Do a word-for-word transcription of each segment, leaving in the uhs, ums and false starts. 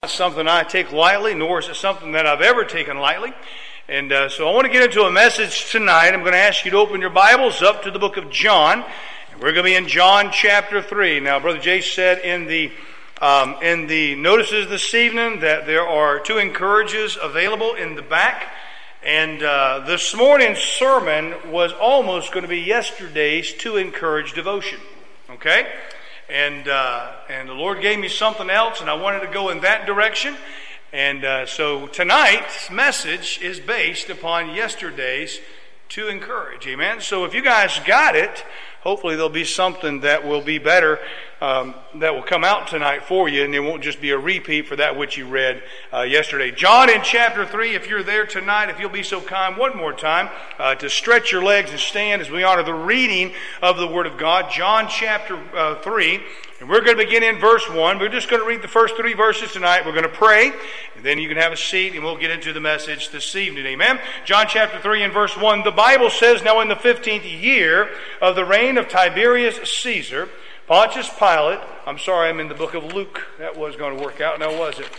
Not something I take lightly, nor is it something that I've ever taken lightly. And uh, so I want to get into a message tonight. I'm going to ask you to open your Bibles up to the book of John. We're going to be in John chapter three. Now, Brother Jay said in the um, in the notices this evening that there are two encourages available in the back. And uh, this morning's sermon was almost going to be yesterday's To Encourage devotion. Okay? And uh, and the Lord gave me something else, and I wanted to go in that direction. And uh, so tonight's message is based upon yesterday's To Encourage. Amen? So if you guys got it, hopefully there'll be something that will be better, um, that will come out tonight for you, and it won't just be a repeat for that which you read uh, yesterday. John in chapter three, if you're there tonight, if you'll be so kind one more time uh, to stretch your legs and stand as we honor the reading of the Word of God. John chapter uh, three, and we're going to begin in verse one. We're just going to read the first three verses tonight. We're going to pray, and then you can have a seat, and we'll get into the message this evening. Amen? John chapter three and verse one, the Bible says, "Now in the fifteenth year of the reign of Tiberius Caesar, Pontius Pilate," I'm sorry, I'm in the book of Luke. That was going to work out, now was it?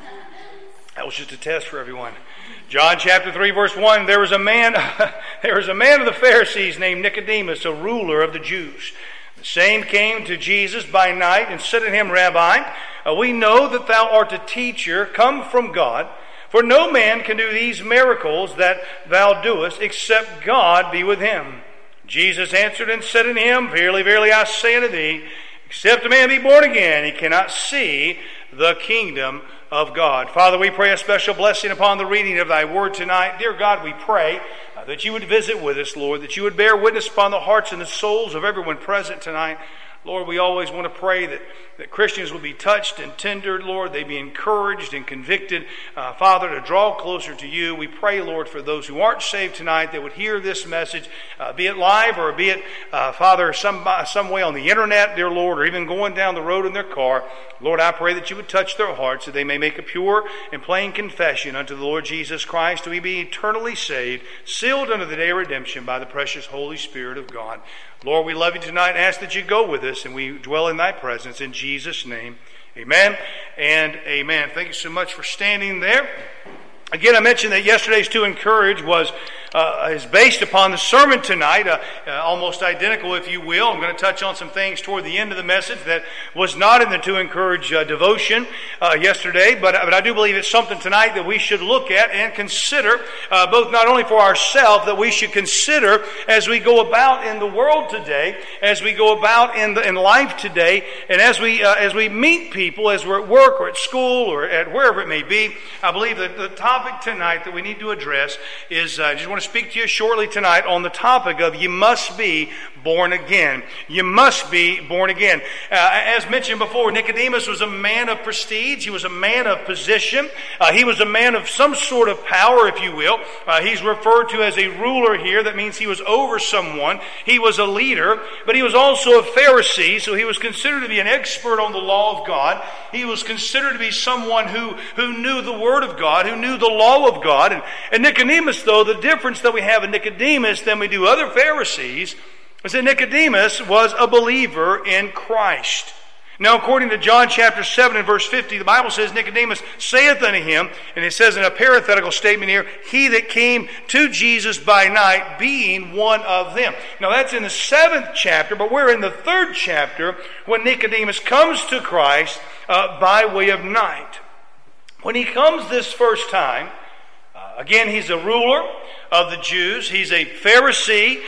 That was just a test for everyone. John chapter three, verse one, there was a man, there was a man of the Pharisees named Nicodemus, a ruler of the Jews. The same came to Jesus by night and said to him, "Rabbi, uh, we know that thou art a teacher come from God, for no man can do these miracles that thou doest, except God be with him." Jesus answered and said unto him, "Verily, verily, I say unto thee, except a man be born again, he cannot see the kingdom of God." Father, we pray a special blessing upon the reading of thy word tonight. Dear God, we pray uh, that you would visit with us, Lord, that you would bear witness upon the hearts and the souls of everyone present tonight. Lord, we always want to pray that, that Christians will be touched and tendered, Lord. They be encouraged and convicted, uh, Father, to draw closer to you. We pray, Lord, for those who aren't saved tonight that would hear this message, uh, be it live or be it, uh, Father, some, some way on the internet, dear Lord, or even going down the road in their car. Lord, I pray that you would touch their hearts, that they may make a pure and plain confession unto the Lord Jesus Christ, to be eternally saved, sealed unto the day of redemption by the precious Holy Spirit of God. Lord, we love you tonight and ask that you go with us, and we dwell in thy presence. In Jesus' name, amen and amen. Thank you so much for standing there. Again, I mentioned that yesterday's To Encourage was uh, is based upon the sermon tonight, uh, uh, almost identical, if you will. I'm going to touch on some things toward the end of the message that was not in the To Encourage uh, devotion uh, yesterday, but, but I do believe it's something tonight that we should look at and consider, uh, both not only for ourselves, that we should consider as we go about in the world today, as we go about in the, in life today, and as we uh, as we meet people, as we're at work or at school or at wherever it may be. I believe that the topic tonight that we need to address is, uh, I just want to speak to you shortly tonight on the topic of you must be born again. You must be born again. Uh, as mentioned before, Nicodemus was a man of prestige. He was a man of position. Uh, he was a man of some sort of power, if you will. Uh, he's referred to as a ruler here. That means he was over someone. He was a leader, but he was also a Pharisee, so he was considered to be an expert on the law of God. He was considered to be someone who, who knew the Word of God, who knew the law of God. And, and Nicodemus, though, the difference that we have in Nicodemus than we do other Pharisees is that Nicodemus was a believer in Christ. Now, according to John chapter seven and verse fifty, the Bible says, Nicodemus saith unto him, and it says in a parenthetical statement here, he that came to Jesus by night, being one of them. Now, that's in the seventh chapter, but we're in the third chapter when Nicodemus comes to Christ uh, by way of night. When he comes this first time, uh, again, he's a ruler of the Jews. He's a Pharisee,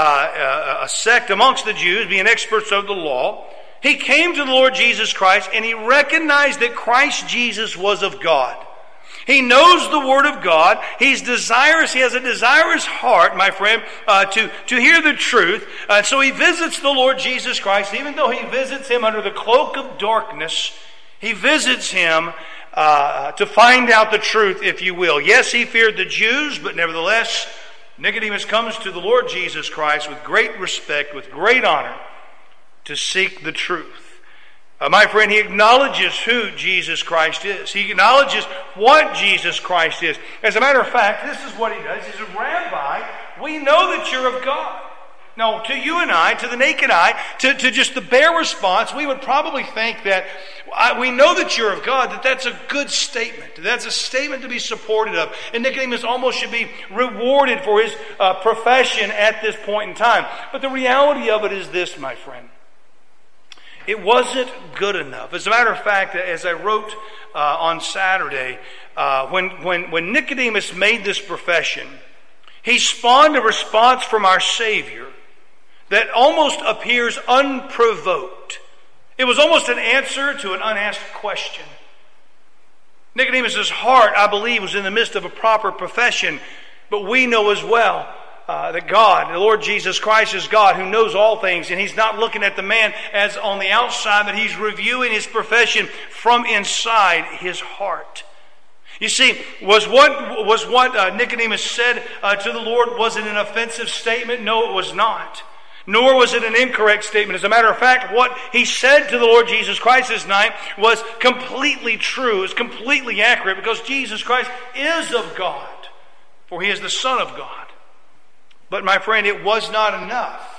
uh, a sect amongst the Jews, being experts of the law. He came to the Lord Jesus Christ, and he recognized that Christ Jesus was of God. He knows the Word of God. He's desirous. He has a desirous heart, my friend, uh, to, to hear the truth. Uh, so he visits the Lord Jesus Christ. Even though he visits him under the cloak of darkness, he visits him Uh, to find out the truth, if you will. Yes, he feared the Jews, but nevertheless, Nicodemus comes to the Lord Jesus Christ with great respect, with great honor, to seek the truth. Uh, my friend, he acknowledges who Jesus Christ is. He acknowledges what Jesus Christ is. As a matter of fact, this is what he does. He says, "Rabbi, we know that you're of God." No, to you and I, to the naked eye, to, to just the bare response, we would probably think that I, we know that you're of God, that that's a good statement. That's a statement to be supported of. And Nicodemus almost should be rewarded for his uh, profession at this point in time. But the reality of it is this, my friend. It wasn't good enough. As a matter of fact, as I wrote uh, on Saturday, uh, when, when, when Nicodemus made this profession, he spawned a response from our Savior that almost appears unprovoked. It was almost an answer to an unasked question. Nicodemus' heart, I believe, was in the midst of a proper profession, but we know as well uh, that God, the Lord Jesus Christ, is God who knows all things, and He's not looking at the man as on the outside, but He's reviewing his profession from inside his heart. You see, was what, was what uh, Nicodemus said uh, to the Lord, was it an offensive statement? No, it was not. Nor was it an incorrect statement. As a matter of fact, what he said to the Lord Jesus Christ this night was completely true. It's completely accurate because Jesus Christ is of God, for He is the Son of God. But my friend, it was not enough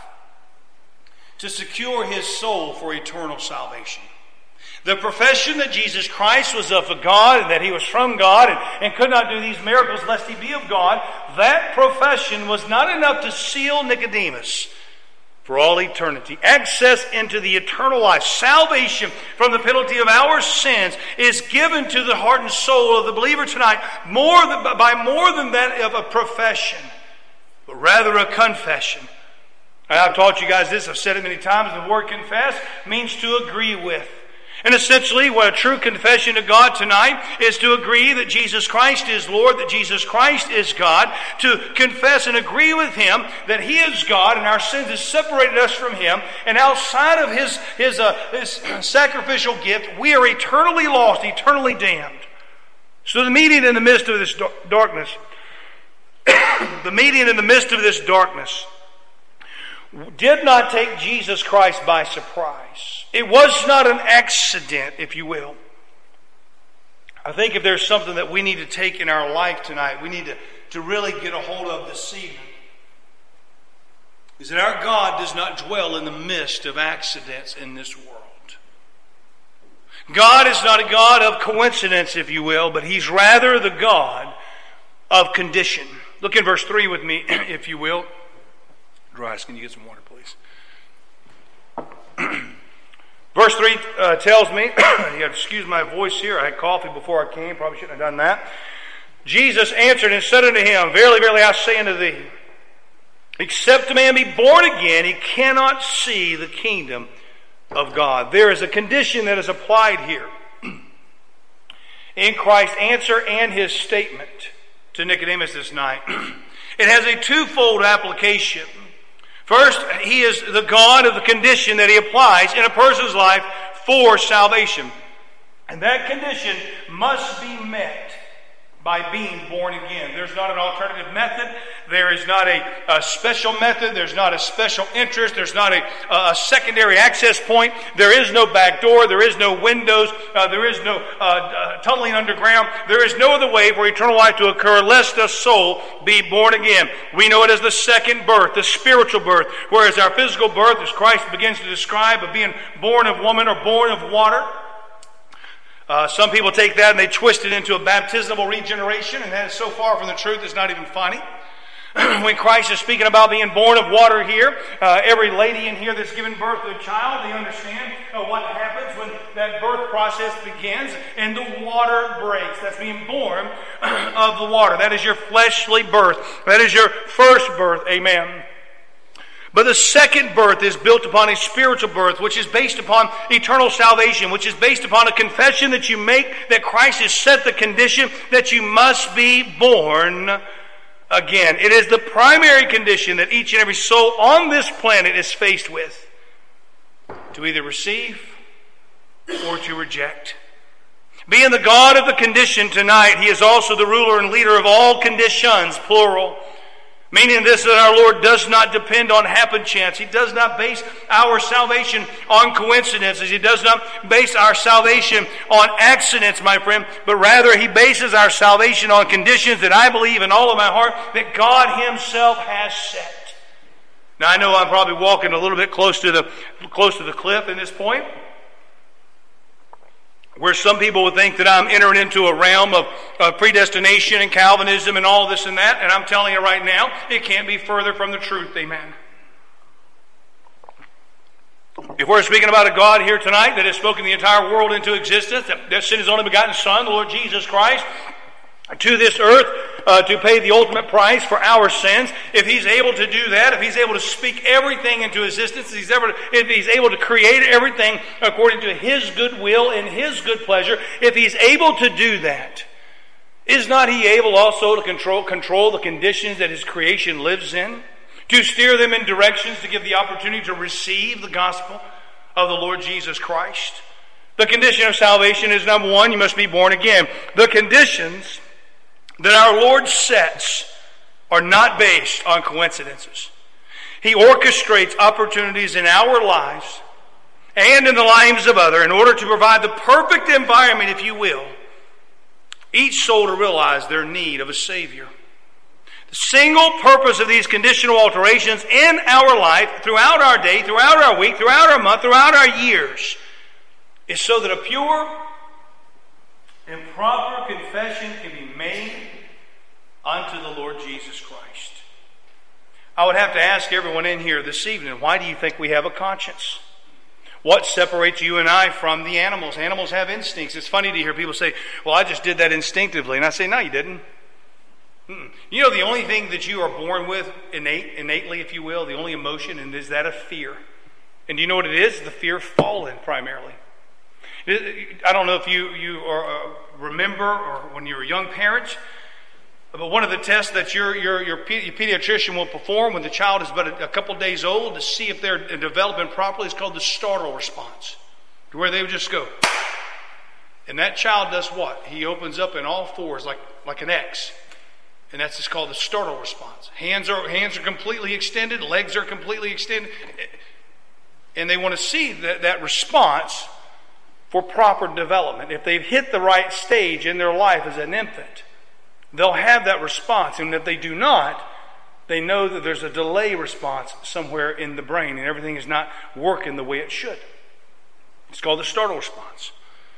to secure his soul for eternal salvation. The profession that Jesus Christ was of God and that He was from God and, and could not do these miracles lest He be of God, that profession was not enough to seal Nicodemus for all eternity. Access into the eternal life, salvation from the penalty of our sins is given to the heart and soul of the believer tonight more than, by more than that of a profession, but rather a confession. I've taught you guys this, I've said it many times, the word confess means to agree with. And essentially, what a true confession to God tonight is to agree that Jesus Christ is Lord, that Jesus Christ is God, to confess and agree with Him that He is God and our sins have separated us from Him, and outside of His, his, uh, his sacrificial gift, we are eternally lost, eternally damned. So the meeting in the midst of this darkness, the meeting in the midst of this darkness, did not take Jesus Christ by surprise. It was not an accident, if you will. I think if there's something that we need to take in our life tonight, we need to, to really get a hold of this evening, is that our God does not dwell in the midst of accidents in this world. God is not a God of coincidence, if you will, but He's rather the God of condition. Look in verse three with me, if you will. Dries, can you get some water, please? Verse three uh, tells me, you have to excuse my voice here. I had coffee before I came. Probably shouldn't have done that. Jesus answered and said unto him, Verily, verily, I say unto thee, except a man be born again, he cannot see the kingdom of God. There is a condition that is applied here in Christ's answer and His statement to Nicodemus this night. It has a twofold application. First, He is the God of the condition that He applies in a person's life for salvation. And that condition must be met by being born again. There's not an alternative method. There is not a, a special method. There's not a special interest. There's not a, a secondary access point. There is no back door. There is no windows. Uh, there is no uh, uh, tunneling underground. There is no other way for eternal life to occur lest a soul be born again. We know it as the second birth, the spiritual birth, whereas our physical birth, as Christ begins to describe, of being born of woman or born of water. Uh, some people take that and they twist it into a baptismal regeneration, and that is so far from the truth it's not even funny. When Christ is speaking about being born of water here, uh, every lady in here that's given birth to a child, they understand uh, what happens when that birth process begins and the water breaks. That's being born of the water. That is your fleshly birth. That is your first birth. Amen. But the second birth is built upon a spiritual birth, which is based upon eternal salvation, which is based upon a confession that you make that Christ has set the condition that you must be born again. It is the primary condition that each and every soul on this planet is faced with, to either receive or to reject. Being the God of the condition tonight, He is also the ruler and leader of all conditions, plural. Meaning this, that our Lord does not depend on happen chance. He does not base our salvation on coincidences. He does not base our salvation on accidents, my friend. But rather, He bases our salvation on conditions that I believe in all of my heart that God Himself has set. Now I know I'm probably walking a little bit close to the close to the cliff in this point, where some people would think that I'm entering into a realm of, of predestination and Calvinism and all this and that, and I'm telling you right now, it can't be further from the truth, amen. If we're speaking about a God here tonight that has spoken the entire world into existence, that, that sent His only begotten Son, the Lord Jesus Christ, to this earth uh, to pay the ultimate price for our sins, if He's able to do that, if He's able to speak everything into existence, if He's, ever, if he's able to create everything according to His good will and His good pleasure, if He's able to do that, is not He able also to control, control the conditions that His creation lives in? To steer them in directions to give the opportunity to receive the gospel of the Lord Jesus Christ? The condition of salvation is, number one, you must be born again. The conditions that our Lord sets are not based on coincidences. He orchestrates opportunities in our lives and in the lives of others in order to provide the perfect environment, if you will, each soul to realize their need of a Savior. The single purpose of these conditional alterations in our life, throughout our day, throughout our week, throughout our month, throughout our years, is so that a pure and proper confession can be made unto the Lord Jesus Christ. I would have to ask everyone in here this evening, why do you think we have a conscience? What separates you and I from the animals? Animals have instincts. It's funny to hear people say, well, I just did that instinctively. And I say, no, you didn't. Mm-mm. You know, the only thing that you are born with, innate, innately, if you will, the only emotion, and is that of fear. And do you know what it is? The fear of falling, primarily. I don't know if you, you are, uh, remember, or when you were young parents, but one of the tests that your, your, your pediatrician will perform when the child is but a, a couple days old to see if they're developing properly is called the startle response, to where they would just go. And that child does what? He opens up in all fours like, like an X. And that's just called the startle response. Hands are hands are completely extended, legs are completely extended. And they want to see that, that response for proper development. If they've hit the right stage in their life as an infant, they'll have that response. And if they do not, they know that there's a delay response somewhere in the brain and everything is not working the way it should. It's called the startle response.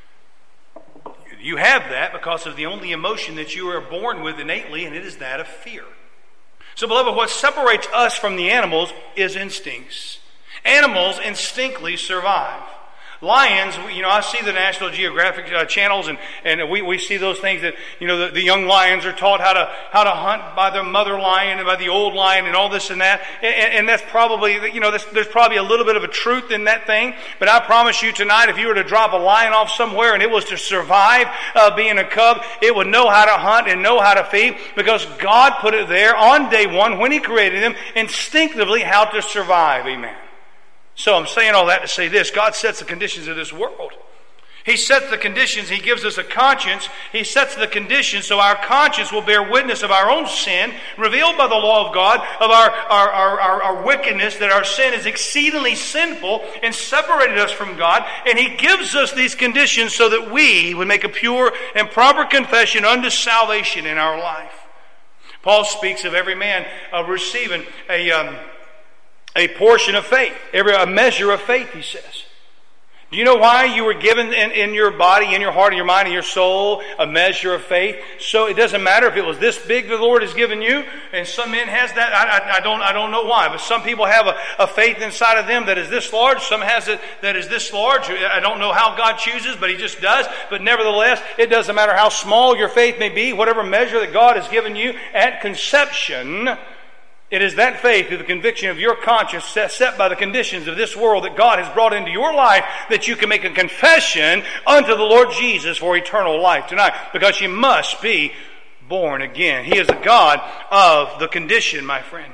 You have that because of the only emotion that you are born with innately, and it is that of fear. So, beloved, what separates us from the animals is instincts. Animals instinctively survive. Lions, you know, I see the National Geographic uh, channels, and, and we, we see those things that, you know, the, the young lions are taught how to how to hunt by the mother lion and by the old lion and all this and that. And, and that's probably, you know, there's, there's probably a little bit of a truth in that thing. But I promise you tonight, if you were to drop a lion off somewhere and it was to survive uh, being a cub, it would know how to hunt and know how to feed, because God put it there on day one when He created them, instinctively how to survive. Amen. So I'm saying all that to say this: God sets the conditions of this world. He sets the conditions. He gives us a conscience. He sets the conditions so our conscience will bear witness of our own sin, revealed by the law of God, of our, our, our, our, our wickedness, that our sin is exceedingly sinful and separated us from God. And He gives us these conditions so that we would make a pure and proper confession unto salvation in our life. Paul speaks of every man uh, receiving a... Um, A portion of faith, every a measure of faith, he says. Do you know why you were given in, in your body, in your heart, in your mind, in your soul, a measure of faith? So it doesn't matter if it was this big the Lord has given you, and some men has that. I, I, I don't I don't know why, but some people have a, a faith inside of them that is this large. Some has it that is this large. I don't know how God chooses, but He just does. But nevertheless, it doesn't matter how small your faith may be, whatever measure that God has given you at conception. It is that faith, the conviction of your conscience set by the conditions of this world that God has brought into your life, that you can make a confession unto the Lord Jesus for eternal life tonight. Because you must be born again. He is the God of the condition, my friend.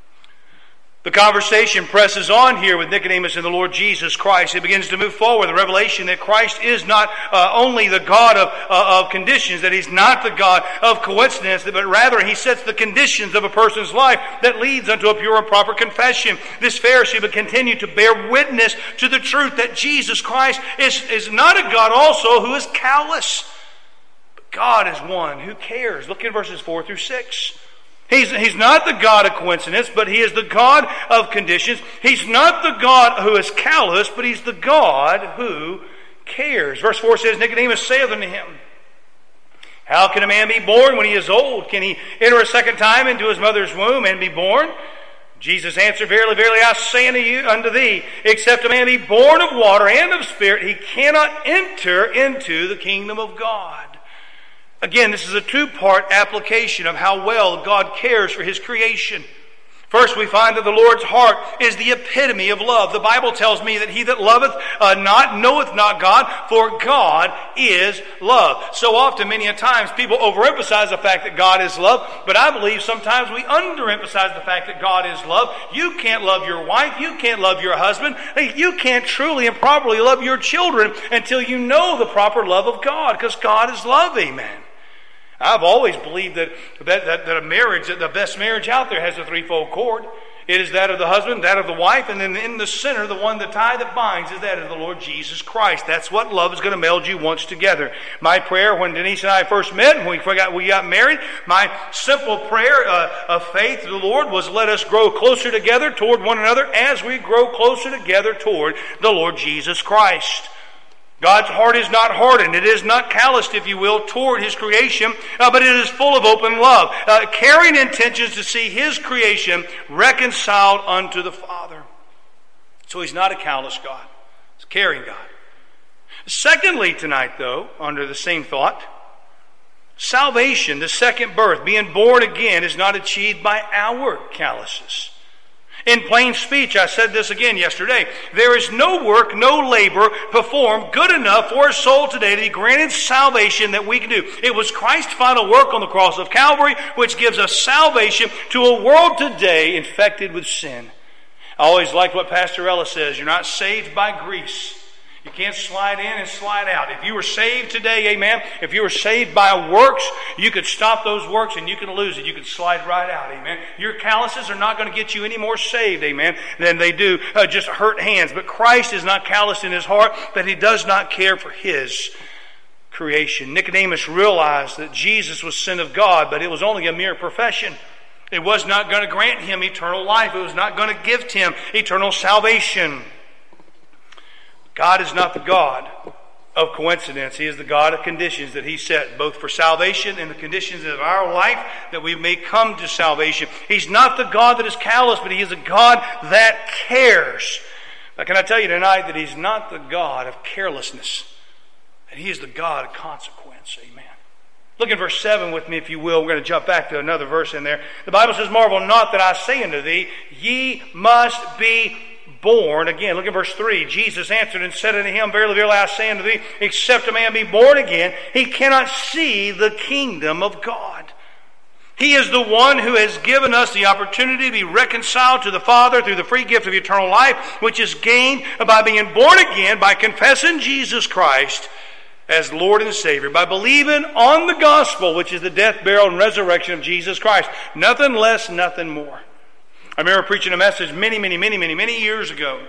The conversation presses on here with Nicodemus and the Lord Jesus Christ. It begins to move forward. The revelation that Christ is not uh, only the God of, uh, of conditions, that He's not the God of coincidence, but rather He sets the conditions of a person's life that leads unto a pure and proper confession. This Pharisee would continue to bear witness to the truth that Jesus Christ is, is not a God also who is callous. But God is one who cares. Look in verses four through six. He's, he's not the God of coincidence, but He is the God of conditions. He's not the God who is callous, but He's the God who cares. Verse four says, Nicodemus saith unto Him, how can a man be born when he is old? Can he enter a second time into his mother's womb and be born? Jesus answered, verily, verily, I say unto you, unto thee, except a man be born of water and of spirit, he cannot enter into the kingdom of God. Again, this is a two-part application of how well God cares for His creation. First, we find that the Lord's heart is the epitome of love. The Bible tells me that he that loveth uh, not knoweth not God, for God is love. So often, many a times, people overemphasize the fact that God is love, but I believe sometimes we underemphasize the fact that God is love. You can't love your wife. You can't love your husband. You can't truly and properly love your children until you know the proper love of God, because God is love. Amen. I've always believed that, that, that, that a marriage, that the best marriage out there has a threefold cord. It is that of the husband, that of the wife, and then in the center, the one, the tie that binds, is that of the Lord Jesus Christ. That's what love is going to meld you once together. My prayer when Denise and I first met, when we got, we got married, my simple prayer uh, of faith to the Lord was, let us grow closer together toward one another as we grow closer together toward the Lord Jesus Christ. God's heart is not hardened. It is not calloused, if you will, toward His creation, uh, but it is full of open love, uh, carrying intentions to see His creation reconciled unto the Father. So He's not a callous God. He's a caring God. Secondly, tonight, though, under the same thought, salvation, the second birth, being born again, is not achieved by our calluses. In plain speech, I said this again yesterday, there is no work, no labor performed good enough for a soul today to be granted salvation that we can do. It was Christ's final work on the cross of Calvary which gives us salvation to a world today infected with sin. I always like what Pastor Ella says, you're not saved by grease. You can't slide in and slide out. If you were saved today, amen, if you were saved by works, you could stop those works and you can lose it. You could slide right out, amen. Your calluses are not going to get you any more saved, amen, than they do uh, just hurt hands. But Christ is not calloused in His heart, that He does not care for His creation. Nicodemus realized that Jesus was Son of God, but it was only a mere profession. It was not going to grant him eternal life. It was not going to gift him eternal salvation. God is not the God of coincidence. He is the God of conditions that He set, both for salvation and the conditions of our life that we may come to salvation. He's not the God that is callous, but He is a God that cares. Now, can I tell you tonight that He's not the God of carelessness, and He is the God of consequence. Amen. Look at verse seven with me, if you will. We're going to jump back to another verse in there. The Bible says, marvel not that I say unto thee, ye must be born again. Look at verse three. Jesus answered and said unto him, verily, verily, I say unto thee, except a man be born again, he cannot see the kingdom of God. He is the one who has given us the opportunity to be reconciled to the Father through the free gift of eternal life, which is gained by being born again, by confessing Jesus Christ as Lord and Savior, by believing on the gospel, which is the death, burial, and resurrection of Jesus Christ. Nothing less, nothing more. I remember preaching a message many, many, many, many, many years ago.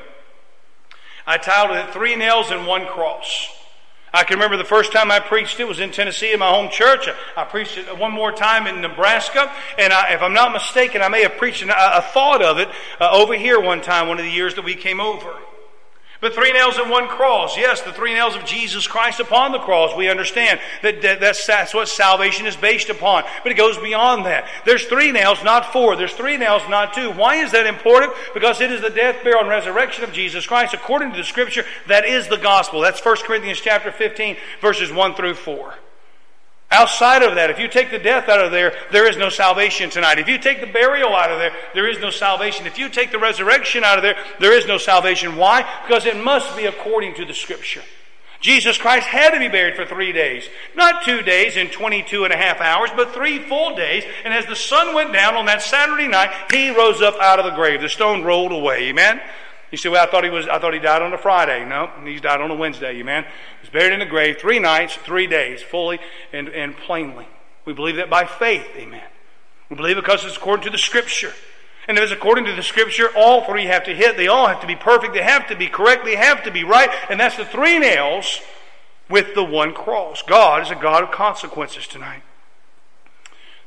I titled it, Three Nails and One Cross. I can remember the first time I preached it was in Tennessee in my home church. I preached it one more time in Nebraska. And I, if I'm not mistaken, I may have preached a, a thought of it uh, over here one time, one of the years that we came over. But three nails and one cross. Yes, the three nails of Jesus Christ upon the cross. We understand that, that that's, that's what salvation is based upon. But it goes beyond that. There's three nails, not four. There's three nails, not two. Why is that important? Because it is the death, burial, and resurrection of Jesus Christ. According to the Scripture, that is the gospel. That's First Corinthians chapter fifteen, verses one through four. Outside of that, if you take the death out of there, there is no salvation tonight. If you take the burial out of there, there is no salvation. If you take the resurrection out of there, there is no salvation. Why? Because it must be according to the Scripture. Jesus Christ had to be buried for three days. Not two days and twenty-two and a half hours, but three full days. And as the sun went down on that Saturday night, He rose up out of the grave. The stone rolled away. Amen? You say, well, I thought he was. I thought he died on a Friday. No, he died on a Wednesday, amen. He was buried in the grave three nights, three days, fully and, and plainly. We believe that by faith, amen. We believe because it's according to the Scripture. And if it's according to the Scripture, all three have to hit. They all have to be perfect. They have to be correct. They have to be right. And that's the three nails with the one cross. God is a God of consequences tonight.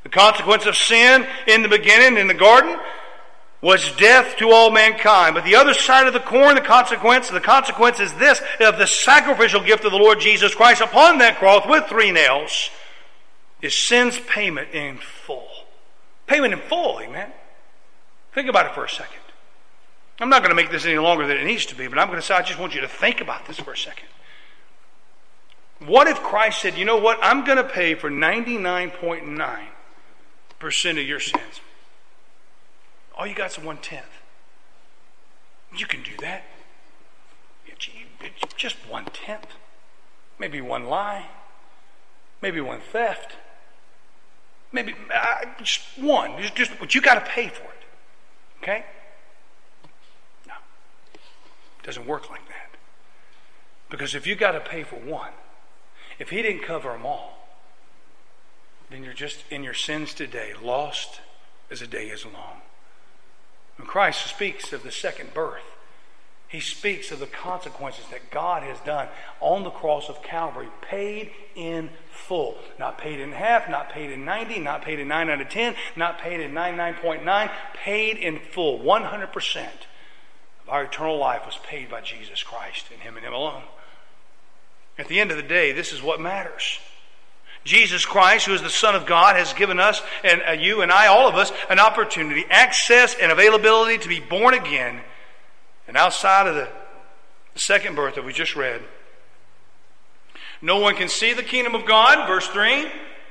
The consequence of sin in the beginning, in the garden, was death to all mankind. But the other side of the coin, the consequence, the consequence is this, of the sacrificial gift of the Lord Jesus Christ upon that cross with three nails, is sin's payment in full. Payment in full, amen? Think about it for a second. I'm not going to make this any longer than it needs to be, but I'm going to say, I just want you to think about this for a second. What if Christ said, you know what, I'm going to pay for ninety-nine point nine percent of your sins. All you got is one-tenth. You can do that. It's just one-tenth. Maybe one lie. Maybe one theft. Maybe uh, just one. Just, just, but you got to pay for it. Okay? No. It doesn't work like that. Because if you got to pay for one, if he didn't cover them all, then you're just in your sins today, lost as a day is long. When Christ speaks of the second birth, he speaks of the consequences that God has done on the cross of Calvary, paid in full. Not paid in half, not paid in ninety, not paid in nine out of ten, not paid in ninety-nine point nine, paid in full. one hundred percent of our eternal life was paid by Jesus Christ and him and him alone. At the end of the day, this is what matters. Jesus Christ, who is the Son of God, has given us, and uh, you and I, all of us, an opportunity, access and availability to be born again. And outside of the, the second birth that we just read, no one can see the kingdom of God, verse three.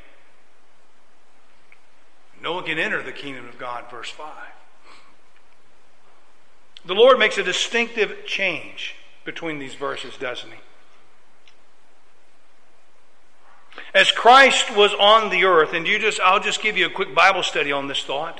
No one can enter the kingdom of God, verse five. The Lord makes a distinctive change between these verses, doesn't he? As Christ was on the earth, and you just, I'll just give you a quick Bible study on this thought.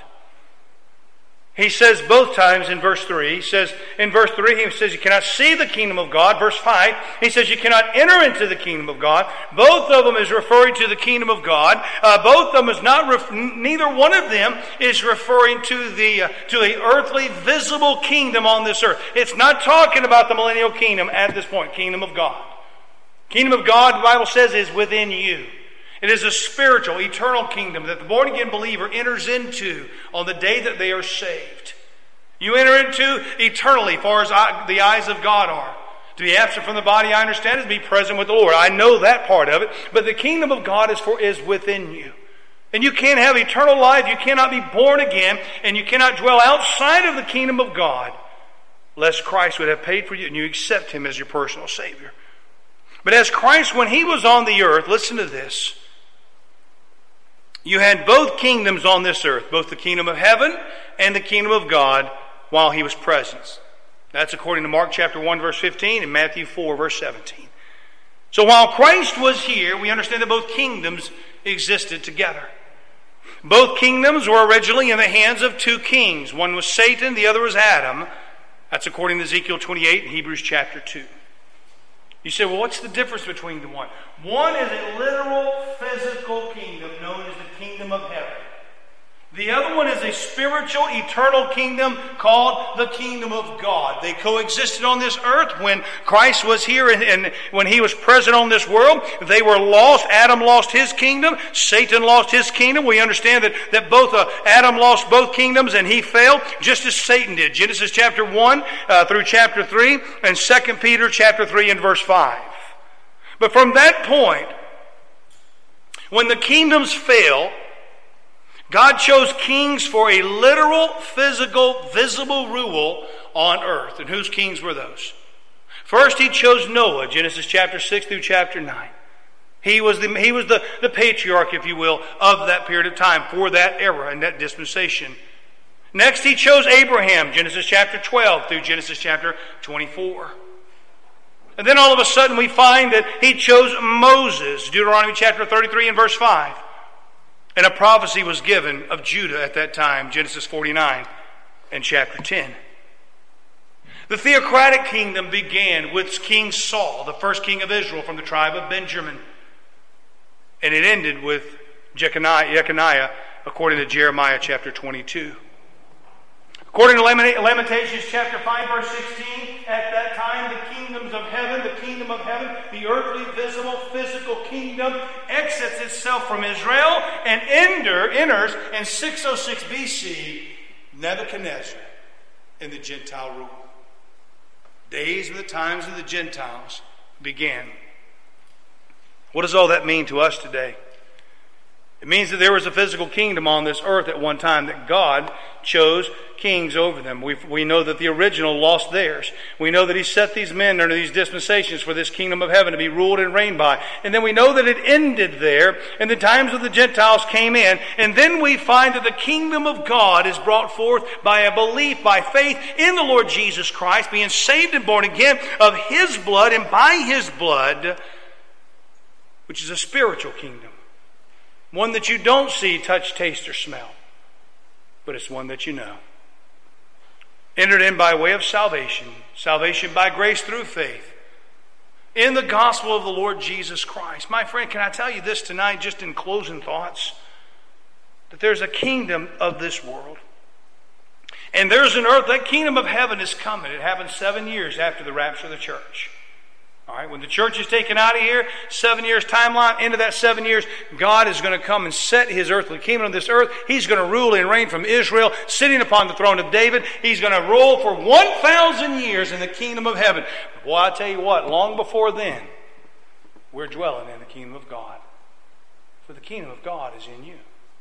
He says both times in verse three, he says, in verse three, he says you cannot see the kingdom of God. Verse five, he says you cannot enter into the kingdom of God. Both of them is referring to the kingdom of God. Uh, both of them is not, ref- neither one of them is referring to the, uh, to the earthly visible kingdom on this earth. It's not talking about the millennial kingdom at this point, kingdom of God. Kingdom of God, the Bible says, is within you. It is a spiritual, eternal kingdom that the born-again believer enters into on the day that they are saved. You enter into eternally, as far as the eyes of God are. To be absent from the body, I understand, is to be present with the Lord. I know that part of it. But the kingdom of God is for is within you. And you can't have eternal life. You cannot be born again. And you cannot dwell outside of the kingdom of God lest Christ would have paid for you and you accept him as your personal Savior. But as Christ, when he was on the earth, listen to this. You had both kingdoms on this earth, both the kingdom of heaven and the kingdom of God while he was present. That's according to Mark chapter one, verse fifteen, and Matthew four, verse seventeen. So while Christ was here, we understand that both kingdoms existed together. Both kingdoms were originally in the hands of two kings. One was Satan, the other was Adam. That's according to Ezekiel twenty-eight and Hebrews chapter two. You say, well, what's the difference between the one? One is a literal physical kingdom known as the kingdom of heaven. The other one is a spiritual, eternal kingdom called the kingdom of God. They coexisted on this earth when Christ was here and, and when he was present on this world. They were lost. Adam lost his kingdom. Satan lost his kingdom. We understand that, that both uh, Adam lost both kingdoms and he fell just as Satan did. Genesis chapter one uh, through chapter three and Second Peter chapter three and verse five. But from that point, when the kingdoms fell, God chose kings for a literal, physical, visible rule on earth. And whose kings were those? First, he chose Noah, Genesis chapter six through chapter nine. He was, the, he was the, the patriarch, if you will, of that period of time, for that era and that dispensation. Next, he chose Abraham, Genesis chapter twelve through Genesis chapter twenty-four. And then all of a sudden we find that he chose Moses, Deuteronomy chapter thirty-three and verse five. And a prophecy was given of Judah at that time, Genesis forty-nine and chapter ten. The theocratic kingdom began with King Saul, the first king of Israel from the tribe of Benjamin. And it ended with Jeconiah, according to Jeremiah chapter twenty-two. According to Lamentations chapter five, verse sixteen, at that time the kingdoms of heaven, the kingdom kingdom of heaven, the earthly, visible, physical kingdom, exits itself from Israel and enter, enters in six oh six B C Nebuchadnezzar and the Gentile rule. Days of the times of the Gentiles began. What does all that mean to us today? It means that there was a physical kingdom on this earth at one time, that God chose kings over them. We, we know that the original lost theirs. We know that He set these men under these dispensations for this kingdom of heaven to be ruled and reigned by. And then we know that it ended there, and the times of the Gentiles came in. And then we find that the kingdom of God is brought forth by a belief, by faith in the Lord Jesus Christ, being saved and born again of His blood, and by His blood, which is a spiritual kingdom. One that you don't see, touch, taste, or smell. But it's one that you know. Entered in by way of salvation. Salvation by grace through faith. In the gospel of the Lord Jesus Christ. My friend, can I tell you this tonight, just in closing thoughts? That there's a kingdom of this world. And there's an earth, that kingdom of heaven is coming. It happens seven years after the rapture of the church. All right, when the church is taken out of here, seven years timeline, into that seven years, God is going to come and set His earthly kingdom on this earth. He's going to rule and reign from Israel, sitting upon the throne of David. He's going to rule for one thousand years in the kingdom of heaven. Boy, I tell you what, long before then, we're dwelling in the kingdom of God. For the kingdom of God is in you.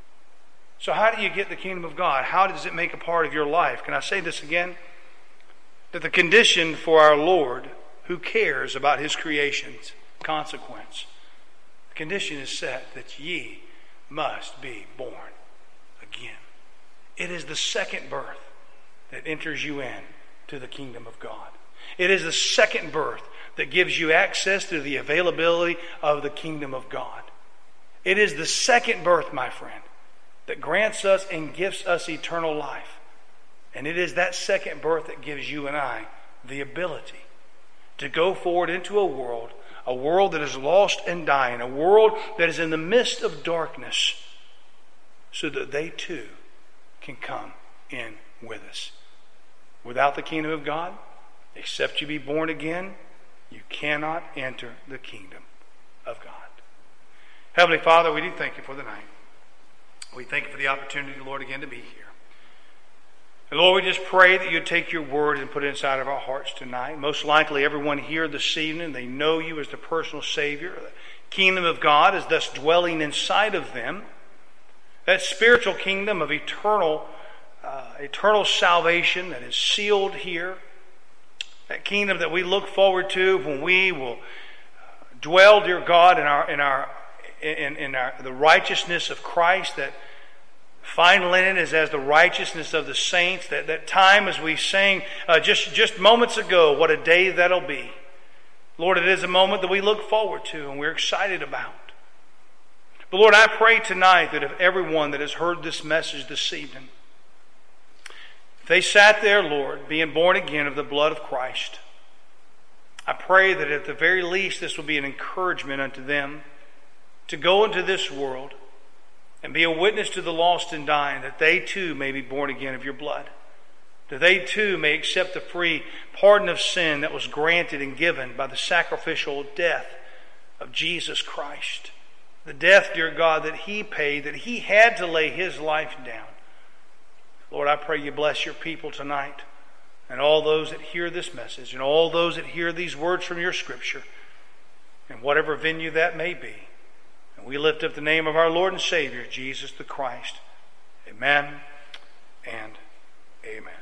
So how do you get the kingdom of God? How does it make a part of your life? Can I say this again? That the condition for our Lord, who cares about His creation's consequence, the condition is set that ye must be born again. It is the second birth that enters you in to the kingdom of God. It is the second birth that gives you access to the availability of the kingdom of God. It is the second birth, my friend, that grants us and gives us eternal life. And it is that second birth that gives you and I the ability to go forward into a world, a world that is lost and dying, a world that is in the midst of darkness, so that they too can come in with us. Without the kingdom of God, except you be born again, you cannot enter the kingdom of God. Heavenly Father, we do thank You for the night. We thank You for the opportunity, Lord, again to be here. And Lord, we just pray that You'd take Your word and put it inside of our hearts tonight. Most likely everyone here this evening, they know You as the personal Savior. The kingdom of God is thus dwelling inside of them. That spiritual kingdom of eternal, uh, eternal salvation that is sealed here. That kingdom that we look forward to when we will dwell, dear God, in our in our in, in our the righteousness of Christ. That fine linen is as the righteousness of the saints. That, that time, as we sang uh, just, just moments ago, what a day that'll be. Lord, it is a moment that we look forward to and we're excited about. But Lord, I pray tonight that if everyone that has heard this message this evening, if they sat there, Lord, being born again of the blood of Christ, I pray that at the very least this will be an encouragement unto them to go into this world and be a witness to the lost and dying, that they too may be born again of Your blood. That they too may accept the free pardon of sin that was granted and given by the sacrificial death of Jesus Christ. The death, dear God, that He paid, that He had to lay His life down. Lord, I pray You bless Your people tonight, and all those that hear this message, and all those that hear these words from Your Scripture, in whatever venue that may be. And we lift up the name of our Lord and Savior, Jesus the Christ. Amen and amen.